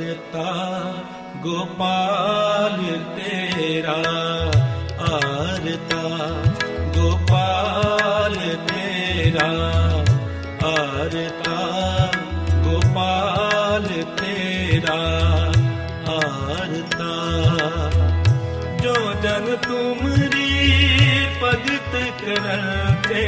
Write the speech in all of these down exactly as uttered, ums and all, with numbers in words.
आरता गोपाल तेरा, आरता गोपाल तेरा, आरता गोपाल तेरा, आरता। जो जन तुमरी भगत करते,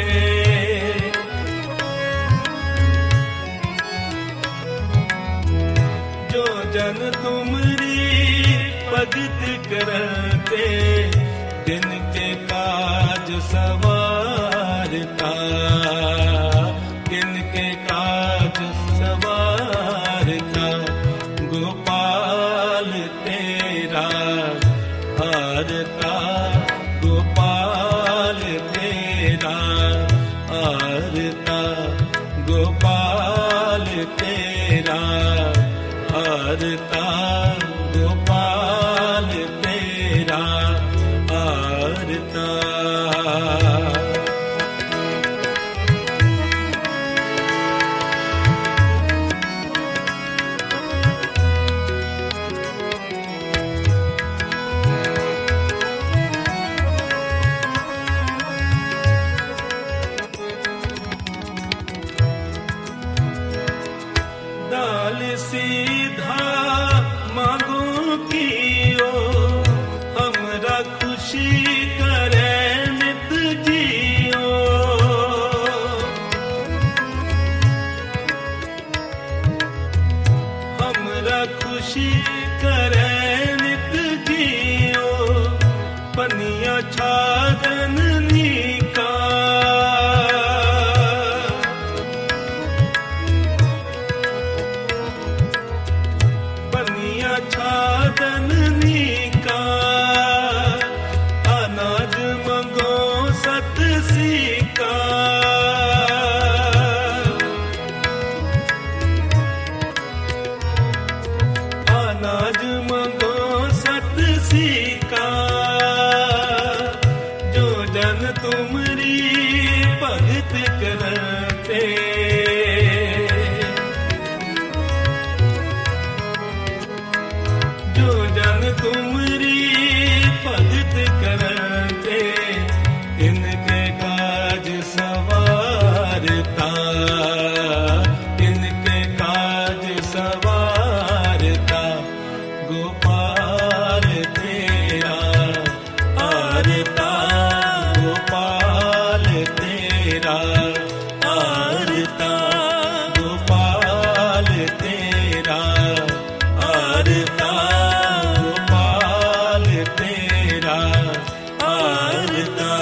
जो जन तुमरी भगत करते, दिन के काज सवारता, दिन के काज सवारता, गोपाल तेरा, आरता गोपाल तेरा, आरता गोपाल तेरा, आरता गोपाल तेरा, आरता। दाल सीधा मांगो कियो, हमरा खुशी करे नित जियो। हमरा खुशी करे नित जियो, पनिया छागन नीका, छादन नीका, अनाज मंगो सत सीका, अनाज मंगो सत सीका। जो जन तुमरी भगत करते, जो जन तुमरी भगत करते, इनके काज सवारता, इनके काज सवारता, गोपाल तेरा, आरता गोपाल तेरा, आरता गोपाल तेरा, आरता गोपाल तेरा, आरता।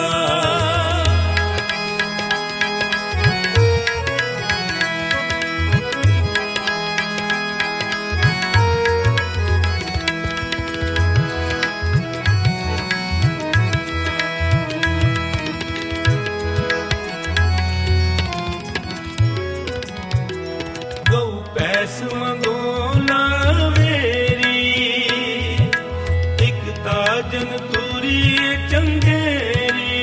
गौ पैस मंगो लावेरी, एक ताजन तुरी चंगेरी,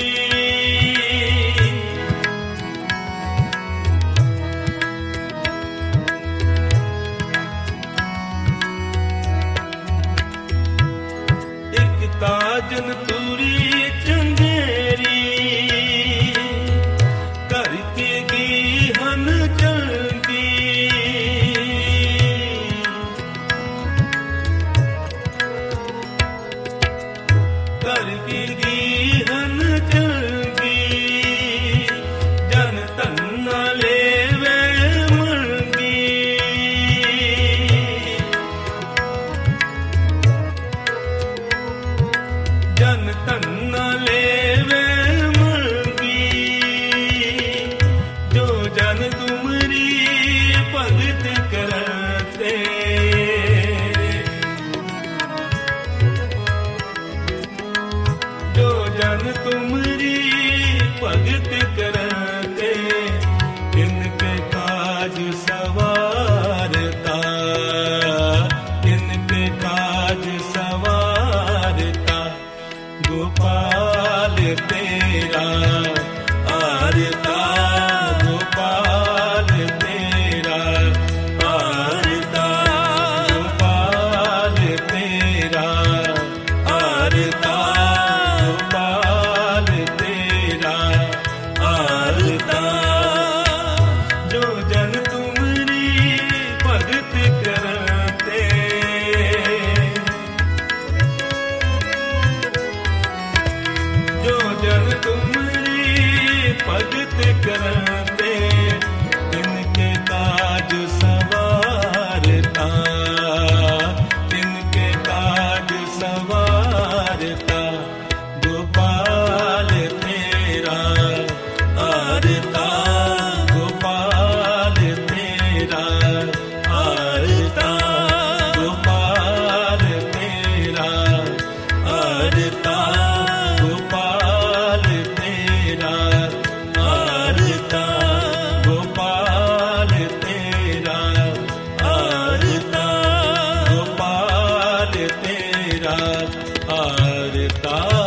एक ताजन तुरी चंगेरी, करके गीहन चंगी, करके गीहन चंगी, जन तन्ना लेवे मंगी, जन करते, तिनके काज सवारता, तिनके काज सवारता। गोपाल तेरा आरता, गोपाल तेरा आरता, गोपाल तेरा आरता, गोपाल तेरा आरता, गोपाल तेरा आरता, गोपाल तेरा आरता।